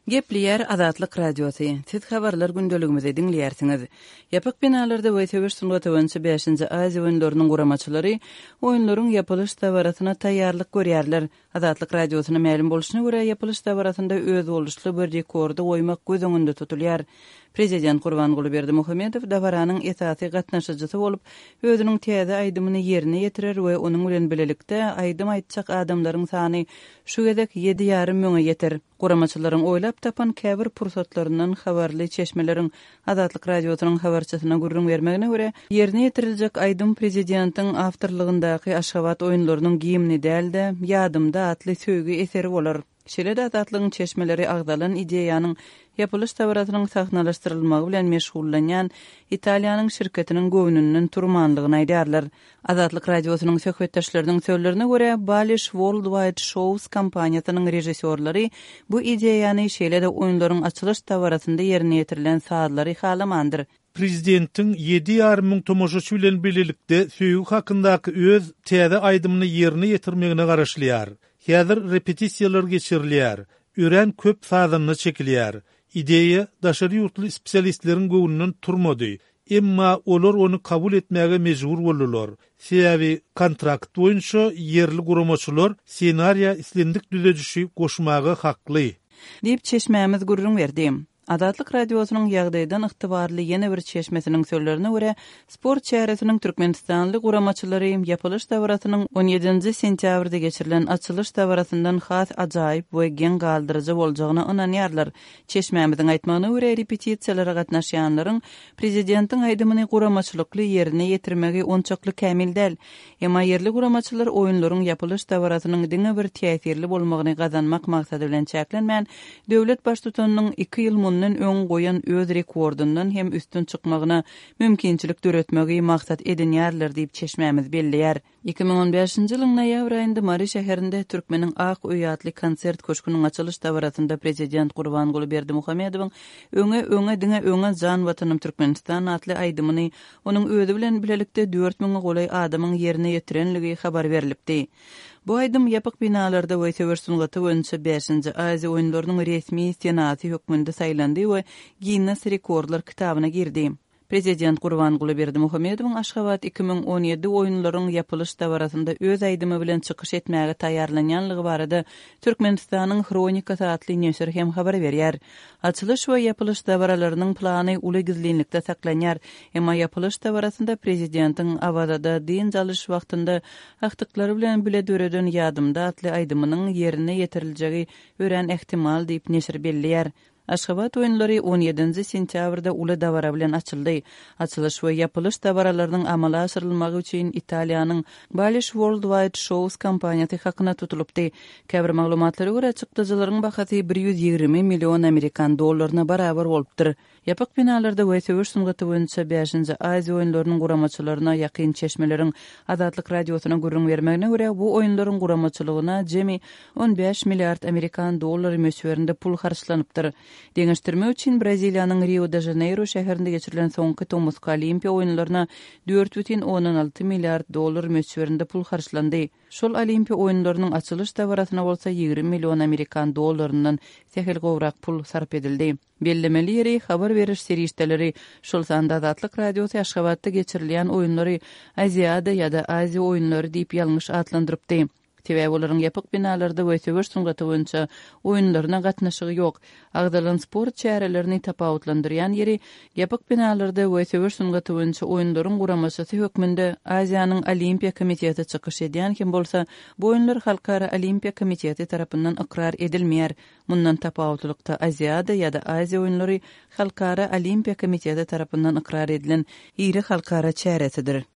Gepliyer Azatlyk Radiosu. Siz habarlar gündeligimizi dinleýärsiňiz. Ýapyk binalarda we töwersünde töwençi 5-nji Aziýa oýunlarynyň guramaçylary oýunlaryň ýapylyş tabaratyna taýýarlyk görýärler. Azatlyk Radiosyna ma'lum boluşyna görä ýapylyş tabaratynda öz boluşly bir rekordy goýmak göz öňünde tutulýar. Prezident Gurbanguly Berdimuhammedow dabaranyň esasy gatnaşyjysy bolup, özüniň täze aýdymyny ýerine ýetirer we onuň bilen bilelikde aýdym aýtjak adamlaryň sany şu gedek 7,5 müňe ýeter. Guramaçylaryň oýlap tapan käbir pursatlaryndan habarly çeşmeleriň Azatlyk Radiosynyň habarçysyna gurrun bermegine görä, ýerine ýetiriljek aýdym prezidentiň awtorlygyndaky Aşgabat oýunlarynyň giyimini dälde, ýadymda atly söýgü eseri bolar. Şeýle Azatlygyň çeşmeleri agdalan ideýanyň ýapylyş tabaratynyň sahnalaşdyrylmagy bilen meşgullanýan Italiýanyň şirketiniň göwnünden turmanlygyny aýdarlar. Azatlyk Radiosynyň söhbetdaşlarynyň sözlerine görä, Balish Worldwide Shows kampaniýasynyň rejissörleri bu ideýany şeýle-de oýunlaryň açylyş tabaratynda ýerine ýetirilen saadlary halamandyr. Prezidentin 7,5 müň tomoşaçy bilen birlikde söýgü hakyndaky öz täze aýdymyny ýerine ýetirmegine garaşlýar. Häzir repetisiýalar geçirilýär, ören köp sazanyny çekilýär. Ideýa daşary ýurtly spesialistleriň göwnünden turmady. Emma olar onu kabul etmäge mejbur boldular. Sebäbi kontrakt boýunça ýerli guramaçylar ssenariýa islendik düzejişi goşmagy hakly. Diýip çeşmämiz gurrun berdi. Azatlyk Radiosynyň ýagdaýdan ygtybarly ýene bir çeşmesiniň sözlerine görä, sport çäresiniň Türkmenistanly guramaçylary ýapylyş tabaratynyň 17-nji sentýabrda geçirilen açylyş tabaratyndan has ajaýyp we geň galdyrjy boljagyna ynanýarlar. Çeşmämiziň aýtmagyna görä, repetisiýalary gatnaşýanlaryň prezidentiň aýdymyny guramaçylykly ýerine ýetirmegi onçakly kämil däl. Emma ýerli guramaçylar oýunlaryň ýapylyş tabaratynyň diňe bir täsirli bolmagyny gazanmak maksady bilen çäklenmän, döwlet başdutanynyň 2 ýyl mundan öň goýan öz rekordundan hem üstün çykmagyna mümkinçilik döretmegi maksat edinýärler diýip çeşmämiz belliýär. 2015-nji ýylyň noýabr aýynda Mari şäherinde Türkmeniň Ak Öýe adly konsert köşküniň açylyş tabaratynda prezident Gurbanguly Berdimuhammedowyň öňe diňe jan watanym Türkmenistan adly aýdymyny onuň özü bilen bilelikde 4 müňe golay adamyň ýerine ýetirenligi habar berilipdi. Bu aýdym ýapyk binalarda we töwersünde töwençi 5-nji Aziýa oýunlarynyň resmi senaty hökmünde saýlandy we Guinness rekordlar kitabyna girdi. Prezident Gurbanguly Berdimuhammedowyň Aşgabat 2017 oýunlaryň ýapylyş tabaratynda öz aýdymy bilen çykyş etmäge taýýarlanýanlygy barada Türkmenistanyň Kronikasy adly näşr hem habar berýär. Açylyş we ýapylyş tabaralarynyň plany uly gizlinlikde saklanýar. Emma ýapylyş tabaratynda prezidentiň awazada diň jalyş wagtynda aktyklary bilen bile döreden ýadymda adly aýdymynyň ýerine ýetiriljegi ören ehtimal diýip näşr belliýär. Aşgabat oýunlary 17-nji sentýabrda uly dabara bilen açyldy. Açylyş we ýapylyş tabaralarının amala aşyrylmagy üçin Italiýanyň Balish Worldwide Shows kampaniýasy hakyna tutulupdy. Käbir maglumatlary görä çykdyjylaryň bahasy 120 million Amerikan dollaryna barabar bolupdyr. Ýapyk binalarda we töwersünde töwençi 5-nji Aziýa oýunlarynyň guramaçylaryna ýakyn çeşmelerin Azatlyk Radiosyna gurrun bermegine görä bu oýunlaryň guramaçylygyna jemi 15 milliard Amerikan dollary möçberinde pul harçlanypdyr. Deňeşdirme üçin Braziliýanyň Rio de Janeiro şäherinde geçirilen soňky Tomusk Olimpiýa oýunlaryna 4,16 milliard dollar möçberinde pul harçlandy. Şol Olimpiýa oýunlarynyň açylyş tabaratyna bolsa 20 million Amerikan dollarynyň sehel gowrak pul sarp edildi. Bellemeli ýeri habar beriş serişdeleri şol sanda Azatlyk Radiosy Aşgabatda geçirilen oýunlary Aziýada ýa-da Aziýa oýunlary diýip ýalňyş adlandyrpdy. Tebäbi olaryň ýapyk binalarda we töwersünde töwençi oýunlaryna gatnaşygy ýok. Agdalan sport çärelerini tapawutlandyrýan ýeri ýapyk binalarda we töwersünde töwençi oýunlaryň guramaçysy hökmünde Aziýanyň Olimpiýa Komiteti çykyş edýän kim bolsa, bu oýunlar Halkara Olimpiýa Komiteti tarapyndan ikrar edilmeýär. Mundan tapawutlykda Aziýada ýa-da Aziýa oýunlary Halkara Olimpiýa Komiteti tarapyndan ikrar edilen ýeri halkara çäresidir.